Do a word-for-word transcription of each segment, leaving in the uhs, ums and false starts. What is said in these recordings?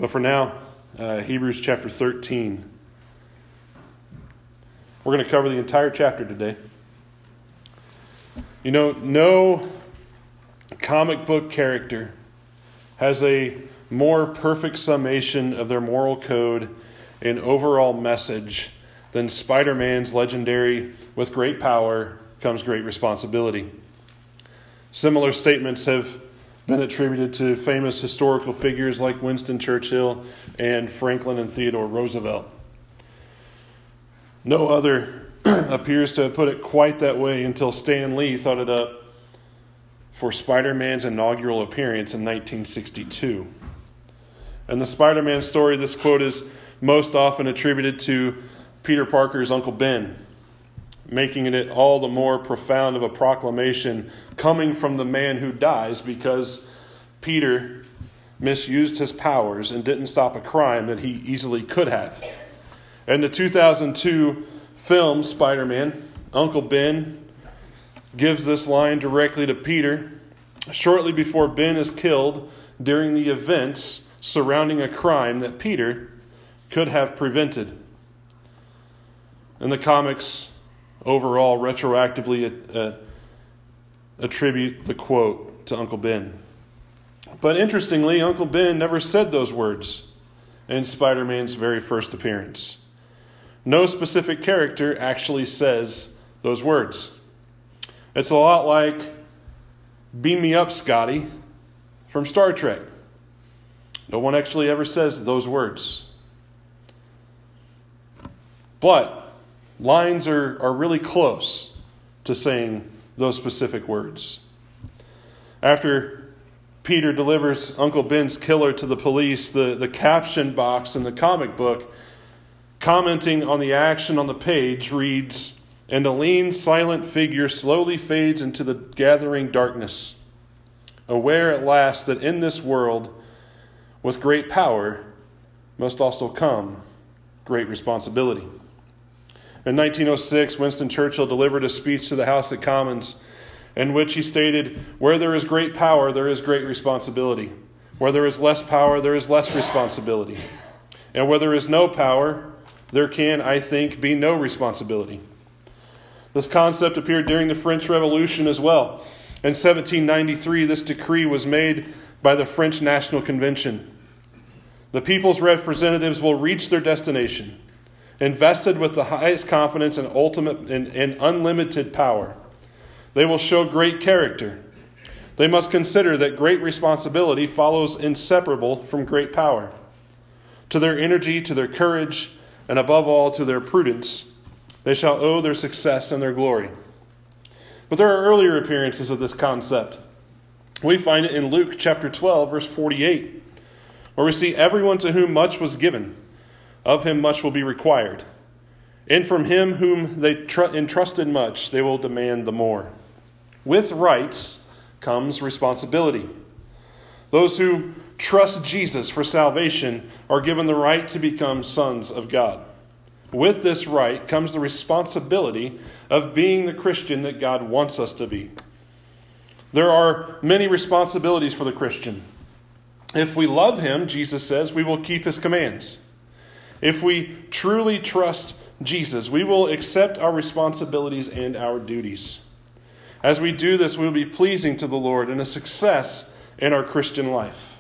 But for now, uh, Hebrews chapter thirteen. We're going to cover the entire chapter today. You know, no comic book character has a more perfect summation of their moral code and overall message than Spider-Man's legendary, "With great power comes great responsibility." Similar statements have been attributed to famous historical figures like Winston Churchill and Franklin and Theodore Roosevelt. No other appears to have put it quite that way until Stan Lee thought it up for Spider-Man's inaugural appearance in nineteen sixty-two. In the Spider-Man story, this quote is most often attributed to Peter Parker's Uncle Ben, making it all the more profound of a proclamation coming from the man who dies because Peter misused his powers and didn't stop a crime that he easily could have. In the two thousand two film Spider-Man, Uncle Ben gives this line directly to Peter shortly before Ben is killed during the events surrounding a crime that Peter could have prevented. In the comics, overall, retroactively uh, attribute the quote to Uncle Ben. But interestingly, Uncle Ben never said those words in Spider-Man's very first appearance. No specific character actually says those words. It's a lot like "Beam me up, Scotty" from Star Trek. No one actually ever says those words. But lines are, are really close to saying those specific words. After Peter delivers Uncle Ben's killer to the police, the, the caption box in the comic book commenting on the action on the page reads, "And a lean, silent figure slowly fades into the gathering darkness, aware at last that in this world, with great power, must also come great responsibility." In nineteen oh six, Winston Churchill delivered a speech to the House of Commons in which he stated, "Where there is great power, there is great responsibility. Where there is less power, there is less responsibility. And where there is no power, there can, I think, be no responsibility." This concept appeared during the French Revolution as well. In seventeen ninety-three, this decree was made by the French National Convention. The people's representatives will reach their destination, invested with the highest confidence and ultimate and, and unlimited power. They will show great character. They must consider that great responsibility follows inseparable from great power. To their energy, to their courage, and above all to their prudence, they shall owe their success and their glory. But there are earlier appearances of this concept. We find it in Luke chapter twelve, verse forty-eight, where we see, "Everyone to whom much was given, of him much will be required. And from him whom they tr- entrusted much, they will demand the more." With rights comes responsibility. Those who trust Jesus for salvation are given the right to become sons of God. With this right comes the responsibility of being the Christian that God wants us to be. There are many responsibilities for the Christian. If we love him, Jesus says, we will keep his commands. If we truly trust Jesus, we will accept our responsibilities and our duties. As we do this, we will be pleasing to the Lord and a success in our Christian life.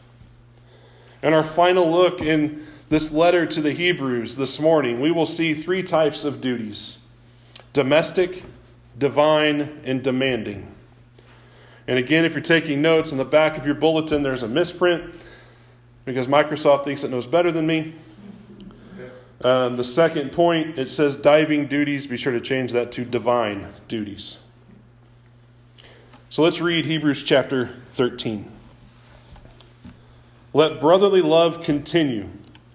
In our final look in this letter to the Hebrews this morning, we will see three types of duties: domestic, divine, and demanding. And again, if you're taking notes, in the back of your bulletin, there's a misprint because Microsoft thinks it knows better than me. Um, the second point, it says diving duties. Be sure to change that to divine duties. So let's read Hebrews chapter thirteen. "Let brotherly love continue.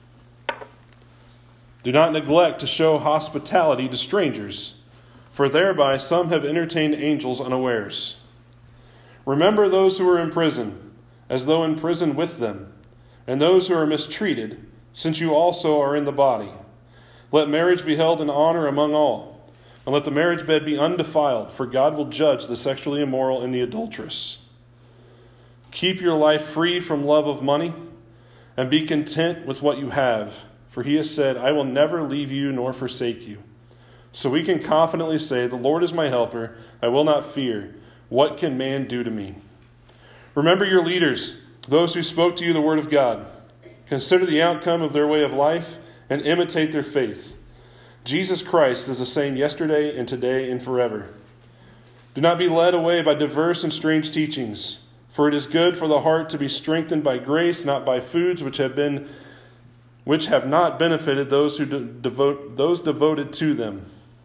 Do not neglect to show hospitality to strangers, for thereby some have entertained angels unawares. Remember those who are in prison, as though in prison with them, and those who are mistreated, since you also are in the body. Let marriage be held in honor among all, and let the marriage bed be undefiled, for God will judge the sexually immoral and the adulteress. Keep your life free from love of money, and be content with what you have. For he has said, I will never leave you nor forsake you. So we can confidently say, the Lord is my helper. I will not fear. What can man do to me? Remember your leaders, those who spoke to you the word of God. Consider the outcome of their way of life and imitate their faith. Jesus Christ is the same yesterday and today and forever. Do not be led away by diverse and strange teachings, for it is good for the heart to be strengthened by grace, not by foods which have been which have not benefited those who de- devote those devoted to them.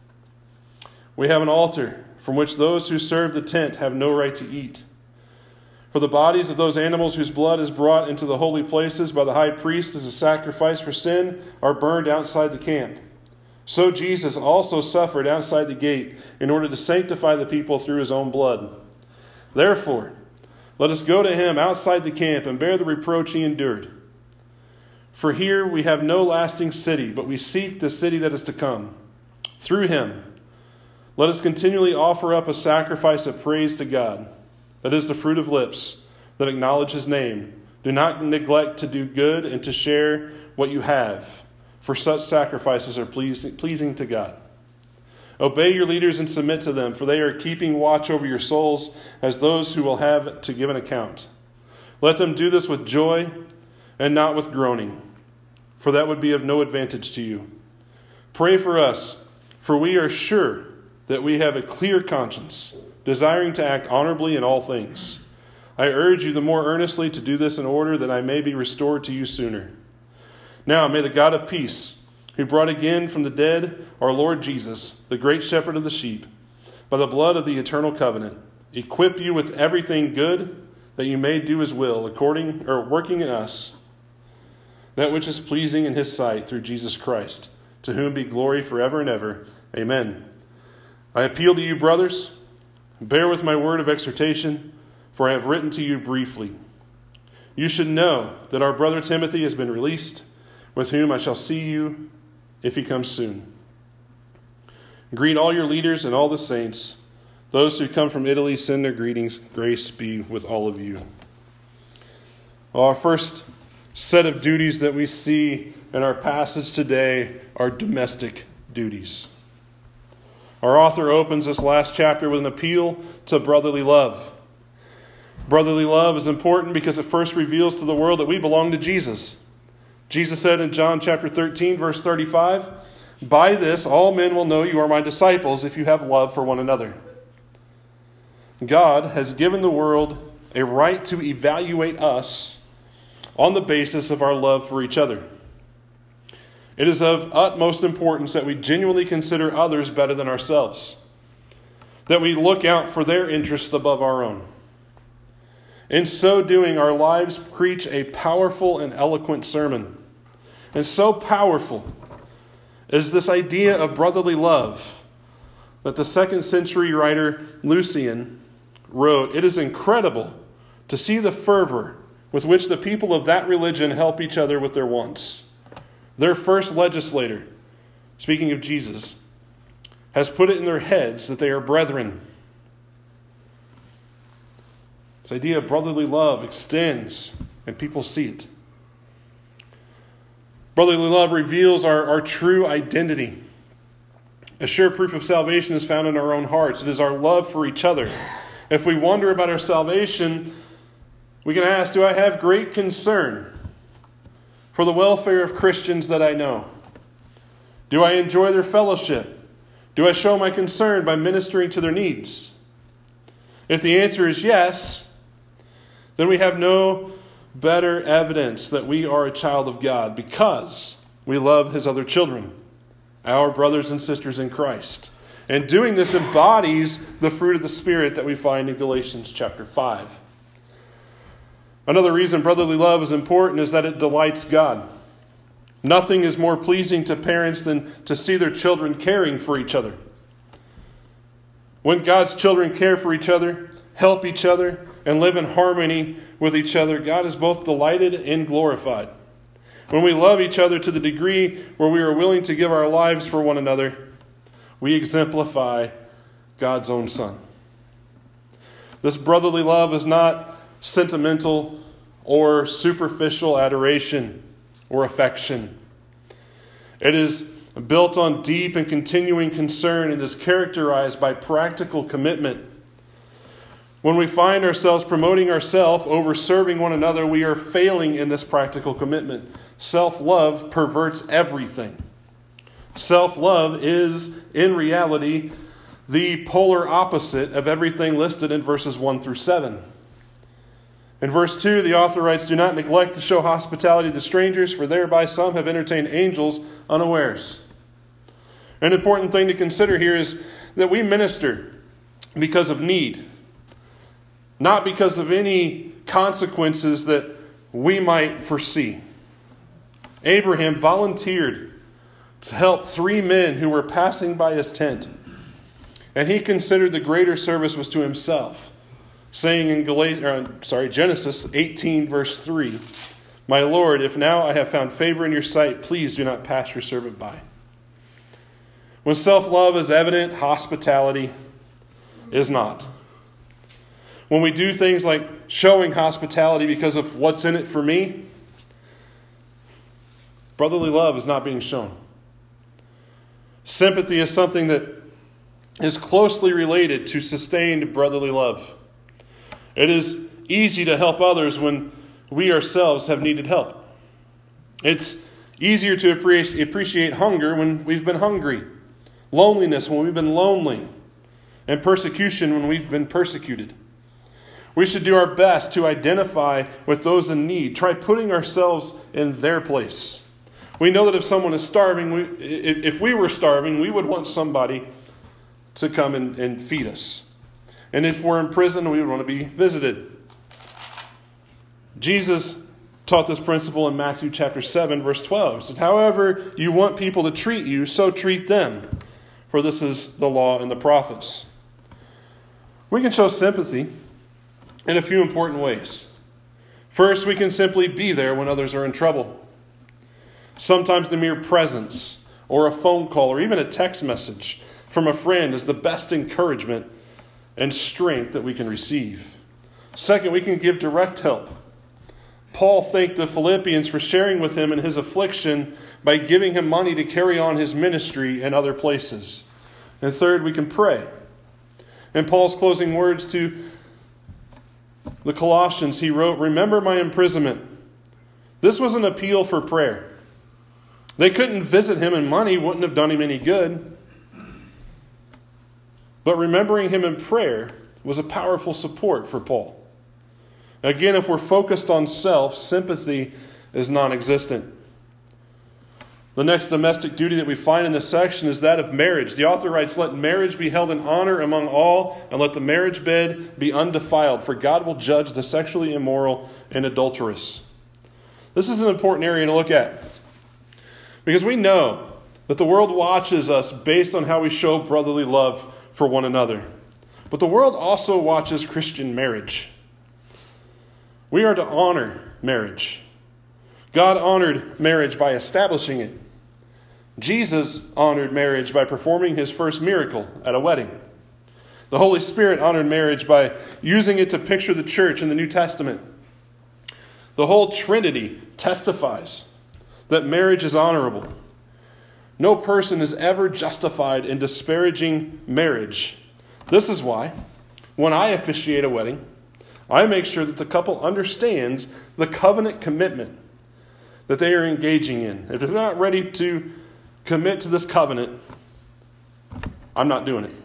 We have an altar from which those who serve the tent have no right to eat. For the bodies of those animals whose blood is brought into the holy places by the high priest as a sacrifice for sin are burned outside the camp. So Jesus also suffered outside the gate in order to sanctify the people through his own blood. Therefore, let us go to him outside the camp and bear the reproach he endured. For here we have no lasting city, but we seek the city that is to come. Through him, let us continually offer up a sacrifice of praise to God. That is the fruit of lips that acknowledge his name. Do not neglect to do good and to share what you have, for such sacrifices are pleasing, pleasing to God. Obey your leaders and submit to them, for they are keeping watch over your souls as those who will have to give an account. Let them do this with joy and not with groaning, for that would be of no advantage to you. Pray for us, for we are sure that we have a clear conscience, desiring to act honorably in all things. I urge you the more earnestly to do this in order that I may be restored to you sooner. Now may the God of peace, who brought again from the dead our Lord Jesus, the great shepherd of the sheep, by the blood of the eternal covenant, equip you with everything good, that you may do his will, according or working in us that which is pleasing in his sight through Jesus Christ, to whom be glory forever and ever. Amen. I appeal to you, brothers, bear with my word of exhortation, for I have written to you briefly. You should know that our brother Timothy has been released, with whom I shall see you if he comes soon. Greet all your leaders and all the saints. Those who come from Italy send their greetings. Grace be with all of you. Our first set of duties that we see in our passage today are domestic duties. Our author opens this last chapter with an appeal to brotherly love. Brotherly love is important because it first reveals to the world that we belong to Jesus. Jesus said in John chapter thirteen, verse thirty-five, "By this all men will know you are my disciples if you have love for one another." God has given the world a right to evaluate us on the basis of our love for each other. It is of utmost importance that we genuinely consider others better than ourselves, that we look out for their interests above our own. In so doing, our lives preach a powerful and eloquent sermon. And so powerful is this idea of brotherly love that the second century writer Lucian wrote, "It is incredible to see the fervor with which the people of that religion help each other with their wants. Their first legislator, speaking of Jesus, has put it in their heads that they are brethren." This idea of brotherly love extends, and people see it. Brotherly love reveals our, our true identity. A sure proof of salvation is found in our own hearts. It is our love for each other. If we wonder about our salvation, we can ask, do I have great concern for the welfare of Christians that I know? Do I enjoy their fellowship? Do I show my concern by ministering to their needs? If the answer is yes, then we have no better evidence that we are a child of God because we love his other children, our brothers and sisters in Christ. And doing this embodies the fruit of the Spirit that we find in Galatians chapter five. Another reason brotherly love is important is that it delights God. Nothing is more pleasing to parents than to see their children caring for each other. When God's children care for each other, help each other, and live in harmony with each other, God is both delighted and glorified. When we love each other to the degree where we are willing to give our lives for one another, we exemplify God's own Son. This brotherly love is not sentimental or superficial adoration or affection. It is built on deep and continuing concern and is characterized by practical commitment. When we find ourselves promoting ourselves over serving one another, we are failing in this practical commitment. Self-love perverts everything. Self-love is, in reality, the polar opposite of everything listed in verses one through seven. In verse two, the author writes, "Do not neglect to show hospitality to strangers, for thereby some have entertained angels unawares." An important thing to consider here is that we minister because of need, not because of any consequences that we might foresee. Abraham volunteered to help three men who were passing by his tent, and he considered the greater service was to himself, saying in Gal- or, sorry, Genesis eighteen, verse three, "My Lord, if now I have found favor in your sight, please do not pass your servant by." When self-love is evident, hospitality is not. When we do things like showing hospitality because of what's in it for me, brotherly love is not being shown. Sympathy is something that is closely related to sustained brotherly love. It is easy to help others when we ourselves have needed help. It's easier to appreciate hunger when we've been hungry, loneliness when we've been lonely, and persecution when we've been persecuted. We should do our best to identify with those in need. Try putting ourselves in their place. We know that if someone is starving, we, if we were starving, we would want somebody to come and, and feed us. And if we're in prison, we would want to be visited. Jesus taught this principle in Matthew chapter seven, verse twelve. He said, "However you want people to treat you, so treat them. For this is the law and the prophets." We can show sympathy in a few important ways. First, we can simply be there when others are in trouble. Sometimes the mere presence or a phone call or even a text message from a friend is the best encouragement and strength that we can receive. Second, we can give direct help. Paul thanked the Philippians for sharing with him in his affliction by giving him money to carry on his ministry in other places. And third, we can pray. In Paul's closing words to the Colossians, he wrote, "Remember my imprisonment." This was an appeal for prayer. They couldn't visit him, and money wouldn't have done him any good. But remembering him in prayer was a powerful support for Paul. Again, if we're focused on self, sympathy is non-existent. The next domestic duty that we find in this section is that of marriage. The author writes, "Let marriage be held in honor among all, and let the marriage bed be undefiled, for God will judge the sexually immoral and adulterous." This is an important area to look at, because we know that the world watches us based on how we show brotherly love for one another. But the world also watches Christian marriage. We are to honor marriage. God honored marriage by establishing it. Jesus honored marriage by performing his first miracle at a wedding. The Holy Spirit honored marriage by using it to picture the church in the New Testament. The whole Trinity testifies that marriage is honorable. No person is ever justified in disparaging marriage. This is why, when I officiate a wedding, I make sure that the couple understands the covenant commitment that they are engaging in. If they're not ready to commit to this covenant, I'm not doing it.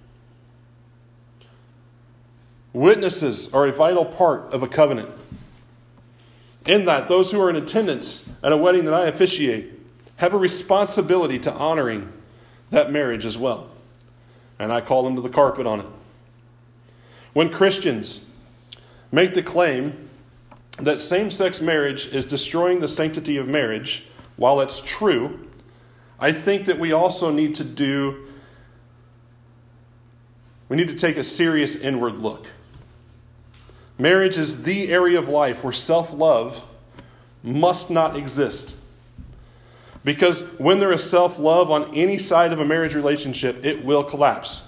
Witnesses are a vital part of a covenant. In that, those who are in attendance at a wedding that I officiate have a responsibility to honoring that marriage as well. And I call them to the carpet on it. When Christians make the claim that same-sex marriage is destroying the sanctity of marriage, while it's true, I think that we also need to do, we need to take a serious inward look. Marriage is the area of life where self-love must not exist. Because when there is self-love on any side of a marriage relationship, it will collapse.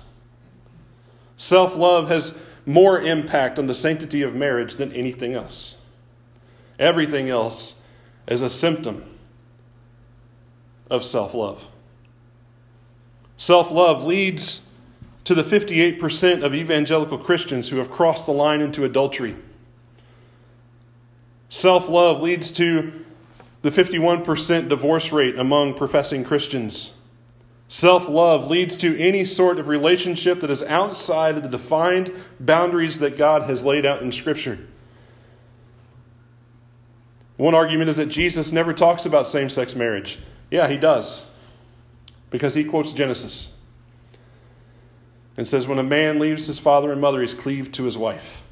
Self-love has more impact on the sanctity of marriage than anything else. Everything else is a symptom of self-love. Self-love leads to the fifty-eight percent of evangelical Christians who have crossed the line into adultery. Self-love leads to the fifty-one percent divorce rate among professing Christians. Self-love leads to any sort of relationship that is outside of the defined boundaries that God has laid out in Scripture. One argument is that Jesus never talks about same-sex marriage. Yeah, he does, because he quotes Genesis and says, when a man leaves his father and mother, he's cleaved to his wife.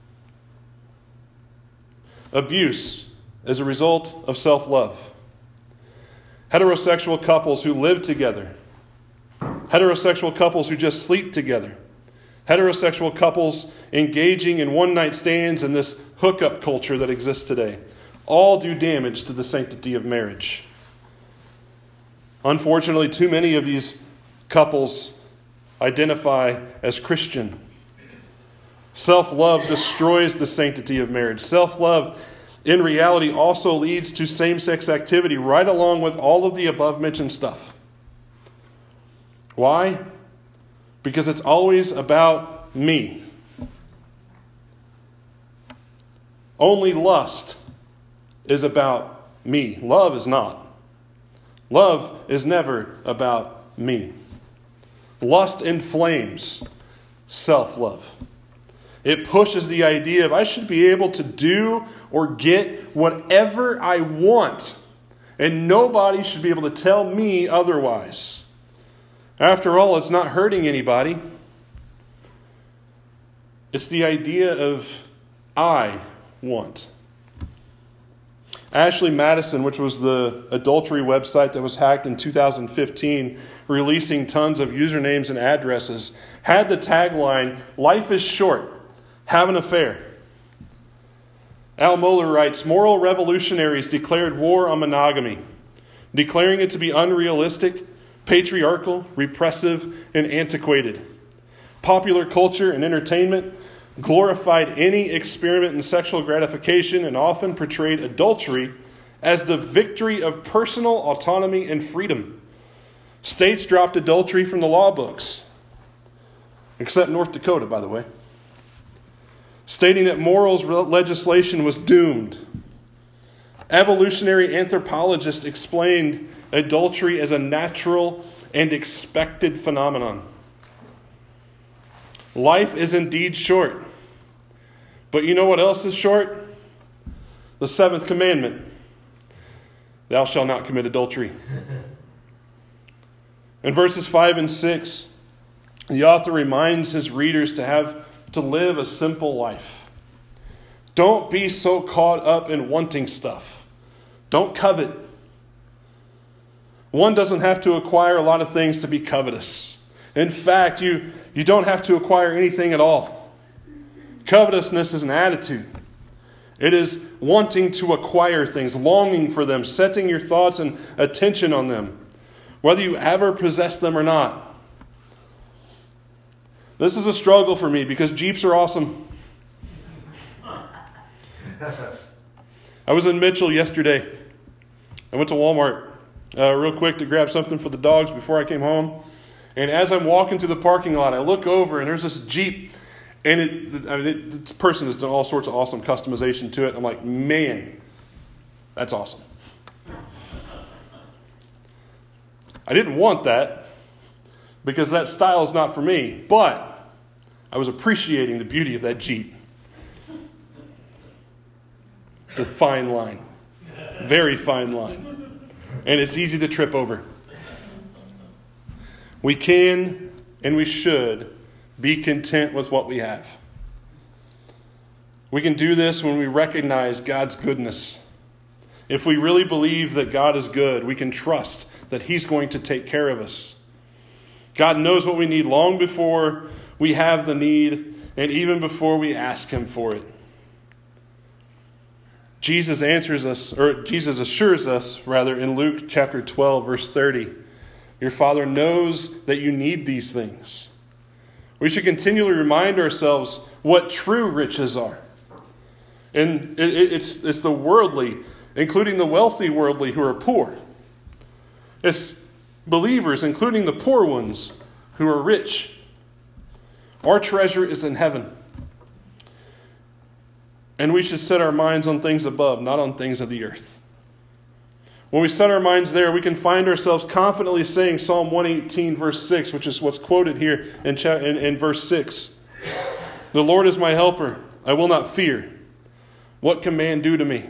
Abuse is a result of self-love. Heterosexual couples who live together. Heterosexual couples who just sleep together. Heterosexual couples engaging in one-night stands and this hookup culture that exists today. All do damage to the sanctity of marriage. Unfortunately, too many of these couples identify as Christian. Self-love destroys the sanctity of marriage. Self-love, in reality, also leads to same-sex activity right along with all of the above-mentioned stuff. Why? Because it's always about me. Only lust is about me. Love is not. Love is never about me. Lust inflames self-love. It pushes the idea of I should be able to do or get whatever I want, and nobody should be able to tell me otherwise. After all, it's not hurting anybody. It's the idea of I want. Ashley Madison, which was the adultery website that was hacked in two thousand fifteen, releasing tons of usernames and addresses, had the tagline, "Life is short. Have an affair." Al Mohler writes, moral revolutionaries declared war on monogamy, declaring it to be unrealistic, patriarchal, repressive, and antiquated. Popular culture and entertainment glorified any experiment in sexual gratification and often portrayed adultery as the victory of personal autonomy and freedom. States dropped adultery from the law books, except North Dakota, by the way, stating that morals legislation was doomed. Evolutionary anthropologists explained adultery as a natural and expected phenomenon. Life is indeed short. But you know what else is short? The seventh commandment. Thou shalt not commit adultery. In verses five and six, the author reminds his readers to have to live a simple life. Don't be so caught up in wanting stuff. Don't covet. One doesn't have to acquire a lot of things to be covetous. In fact, you, you don't have to acquire anything at all. Covetousness is an attitude. It is wanting to acquire things, longing for them, setting your thoughts and attention on them, whether you ever possess them or not. This is a struggle for me because Jeeps are awesome. I was in Mitchell yesterday. I went to Walmart uh, real quick to grab something for the dogs before I came home. And as I'm walking through the parking lot, I look over and there's this Jeep. And it, I mean, it, this person has done all sorts of awesome customization to it. I'm like, man, that's awesome. I didn't want that because that style is not for me. But I was appreciating the beauty of that Jeep. It's a fine line. Very fine line. And it's easy to trip over. We can and we should be content with what we have. We can do this when we recognize God's goodness. If we really believe that God is good, we can trust that He's going to take care of us. God knows what we need long before we have the need and even before we ask Him for it. Jesus answers us, or Jesus assures us, rather, in Luke chapter twelve, verse thirty. Your Father knows that you need these things. We should continually remind ourselves what true riches are. And it, it, it's, it's the worldly, including the wealthy worldly, who are poor. It's believers, including the poor ones, who are rich. Our treasure is in heaven. And we should set our minds on things above, not on things of the earth. When we set our minds there, we can find ourselves confidently saying Psalm one eighteen, verse six, which is what's quoted here in, cha- in, in verse six. The Lord is my helper. I will not fear. What can man do to me?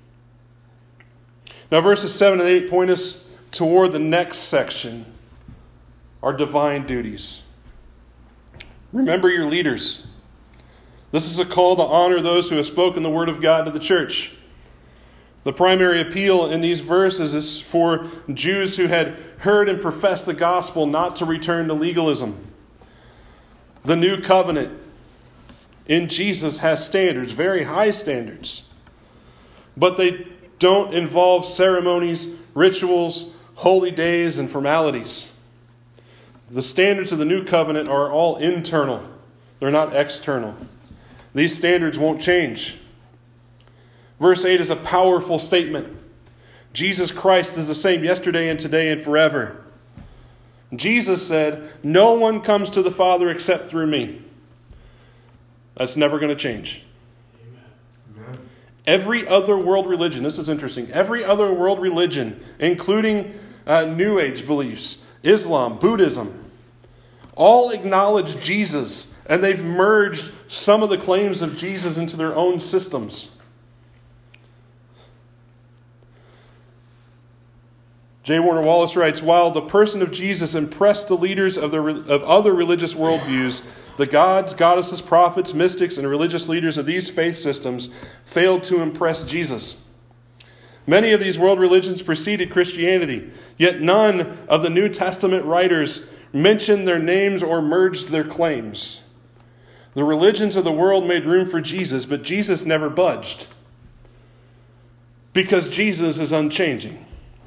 Now, verses seven and eight point us toward the next section, our divine duties. Remember your leaders. This is a call to honor those who have spoken the word of God to the church. The primary appeal in these verses is for Jews who had heard and professed the gospel not to return to legalism. The new covenant in Jesus has standards, very high standards. But they don't involve ceremonies, rituals, holy days, and formalities. The standards of the new covenant are all internal. They're not external. These standards won't change. Verse eight is a powerful statement. Jesus Christ is the same yesterday and today and forever. Jesus said, "No one comes to the Father except through me." That's never going to change. Amen. Every other world religion, this is interesting, every other world religion, including uh, New Age beliefs, Islam, Buddhism, all acknowledge Jesus, and they've merged some of the claims of Jesus into their own systems. J. Warner Wallace writes, while the person of Jesus impressed the leaders of, the, of other religious worldviews, the gods, goddesses, prophets, mystics, and religious leaders of these faith systems failed to impress Jesus. Many of these world religions preceded Christianity, yet none of the New Testament writers mentioned their names or merged their claims. The religions of the world made room for Jesus, but Jesus never budged, because Jesus is unchanging.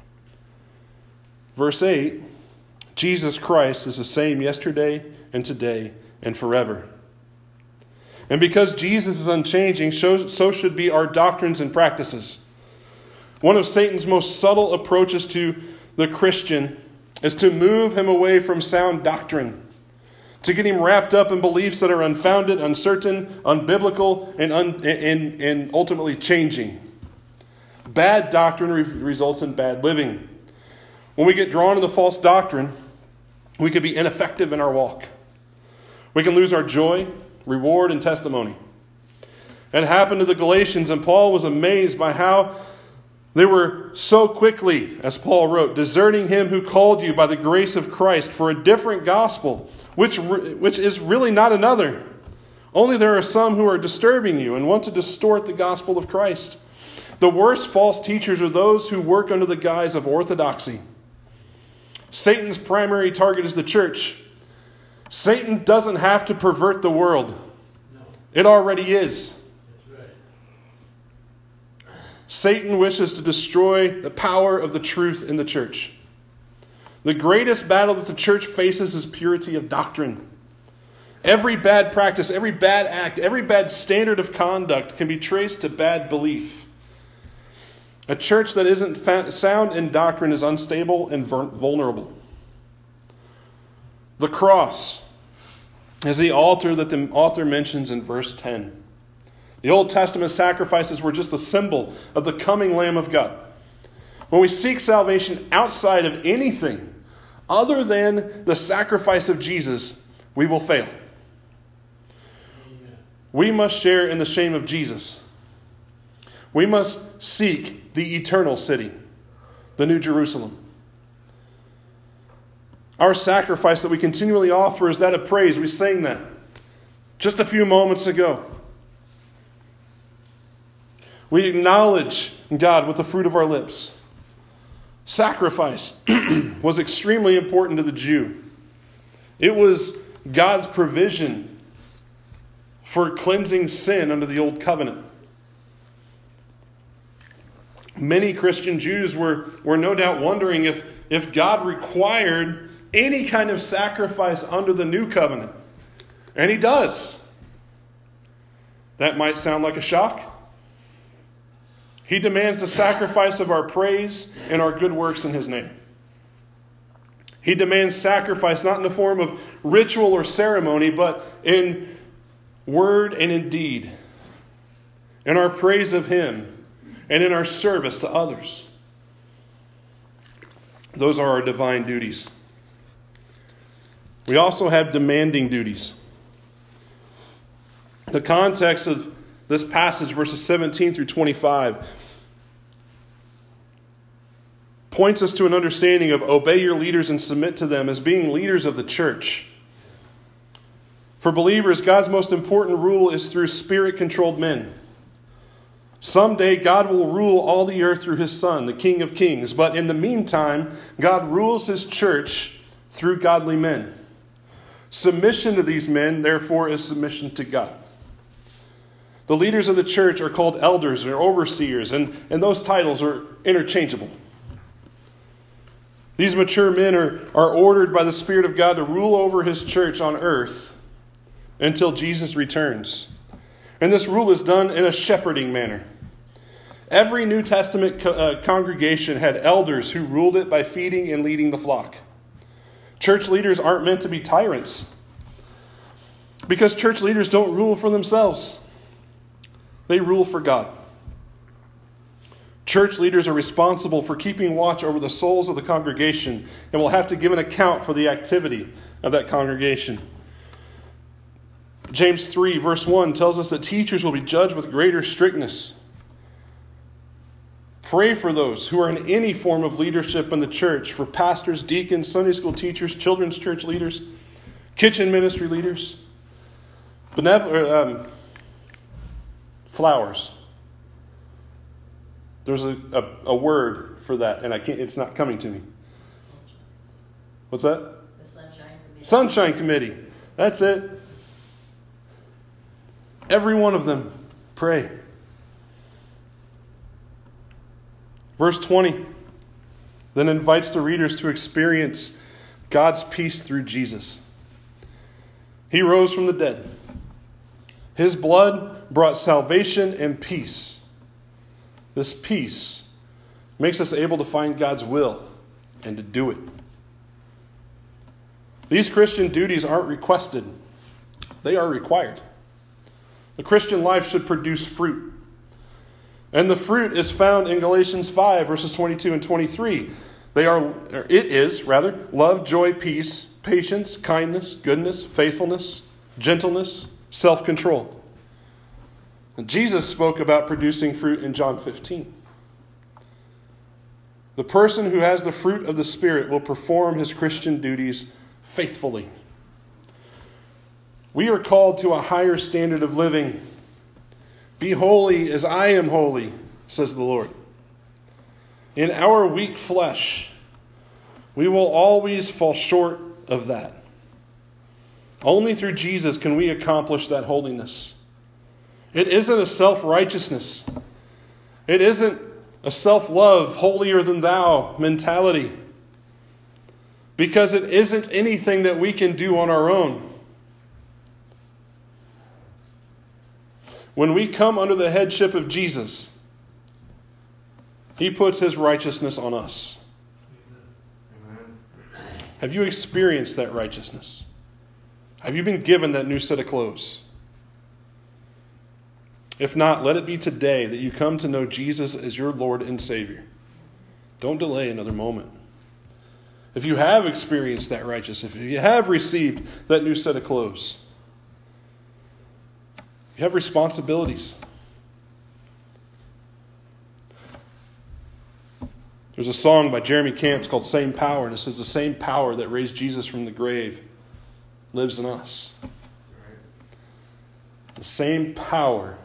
Verse eight, Jesus Christ is the same yesterday and today and forever. And because Jesus is unchanging, so should be our doctrines and practices. One of Satan's most subtle approaches to the Christian is to move him away from sound doctrine, to get him wrapped up in beliefs that are unfounded, uncertain, unbiblical, and, un, and, and ultimately changing. Bad doctrine re- results in bad living. When we get drawn into false doctrine, we can be ineffective in our walk. We can lose our joy, reward, and testimony. It happened to the Galatians, and Paul was amazed by how they were so quickly, as Paul wrote, deserting him who called you by the grace of Christ for a different gospel, which, which is really not another. Only there are some who are disturbing you and want to distort the gospel of Christ. The worst false teachers are those who work under the guise of orthodoxy. Satan's primary target is the church. Satan doesn't have to pervert the world. No. It already is. That's right. Satan wishes to destroy the power of the truth in the church. The greatest battle that the church faces is purity of doctrine. Every bad practice, every bad act, every bad standard of conduct can be traced to bad belief. A church that isn't fa- sound in doctrine is unstable and vulnerable. The cross is the altar that the author mentions in verse ten. The Old Testament sacrifices were just a symbol of the coming Lamb of God. When we seek salvation outside of anything other than the sacrifice of Jesus, we will fail. Amen. We must share in the shame of Jesus. We must seek the eternal city, the New Jerusalem. Our sacrifice that we continually offer is that of praise. We sang that just a few moments ago. We acknowledge God with the fruit of our lips. Sacrifice was extremely important to the Jew. It was God's provision for cleansing sin under the old covenant. Many Christian Jews were, were no doubt wondering if, if God required any kind of sacrifice under the new covenant. And he does. That might sound like a shock. He demands the sacrifice of our praise and our good works in his name. He demands sacrifice not in the form of ritual or ceremony, but in word and in deed, in our praise of him and in our service to others. Those are our divine duties. We also have demanding duties. The context of this passage, verses seventeen through twenty-five, points us to an understanding of obey your leaders and submit to them as being leaders of the church. For believers, God's most important rule is through Spirit-controlled men. Someday, God will rule all the earth through his Son, the King of Kings. But in the meantime, God rules his church through godly men. Submission to these men, therefore, is submission to God. The leaders of the church are called elders or overseers, and, and those titles are interchangeable. These mature men are, are ordered by the Spirit of God to rule over his church on earth until Jesus returns. And this rule is done in a shepherding manner. Every New Testament co- uh, congregation had elders who ruled it by feeding and leading the flock. Church leaders aren't meant to be tyrants, because church leaders don't rule for themselves. They rule for God. Church leaders are responsible for keeping watch over the souls of the congregation and will have to give an account for the activity of that congregation. James three, verse one tells us that teachers will be judged with greater strictness. Pray for those who are in any form of leadership in the church, for pastors, deacons, Sunday school teachers, children's church leaders, kitchen ministry leaders, benevolent, um, flowers. There's a, a, a word for that, and I can't. It's not coming to me. What's that? The Sunshine Committee. Sunshine Committee. That's it. Every one of them pray. Verse twenty then invites the readers to experience God's peace through Jesus. He rose from the dead. His blood brought salvation and peace. This peace makes us able to find God's will and to do it. These Christian duties aren't requested. They are required. The Christian life should produce fruit. And the fruit is found in Galatians five, verses twenty-two and twenty-three. They are, or it is, rather, love, joy, peace, patience, kindness, goodness, faithfulness, gentleness, self-control. And Jesus spoke about producing fruit in John fifteen. The person who has the fruit of the Spirit will perform his Christian duties faithfully. We are called to a higher standard of living. Be holy as I am holy, says the Lord. In our weak flesh, we will always fall short of that. Only through Jesus can we accomplish that holiness. It isn't a self-righteousness. It isn't a self-love, holier than thou mentality. Because it isn't anything that we can do on our own. When we come under the headship of Jesus, he puts his righteousness on us. Amen. Have you experienced that righteousness? Have you been given that new set of clothes? If not, let it be today that you come to know Jesus as your Lord and Savior. Don't delay another moment. If you have experienced that righteousness, if you have received that new set of clothes, you have responsibilities. There's a song by Jeremy Camps called Same Power, and it says the same power that raised Jesus from the grave lives in us. The same power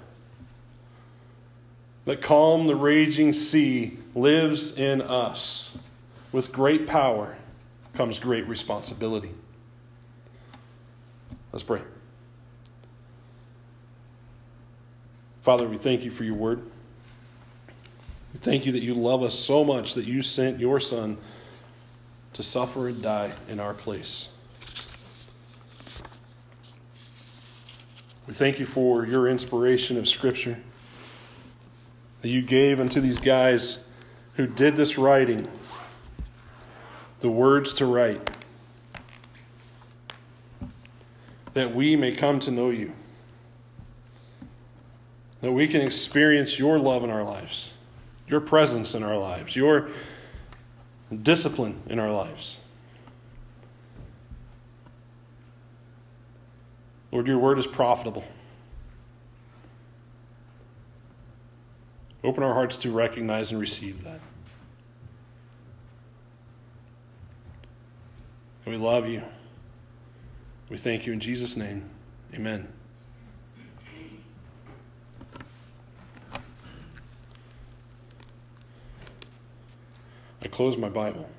that calmed the raging sea lives in us. With great power comes great responsibility. Let's pray. Father, we thank you for your word. We thank you that you love us so much that you sent your Son to suffer and die in our place. We thank you for your inspiration of Scripture. that you gave unto these guys who did this writing the words to write, that we may come to know you, that we can experience your love in our lives, your presence in our lives, your discipline in our lives. Lord, your word is profitable. Open our hearts to recognize and receive that. We love you. We thank you in Jesus' name. Amen. I close my Bible.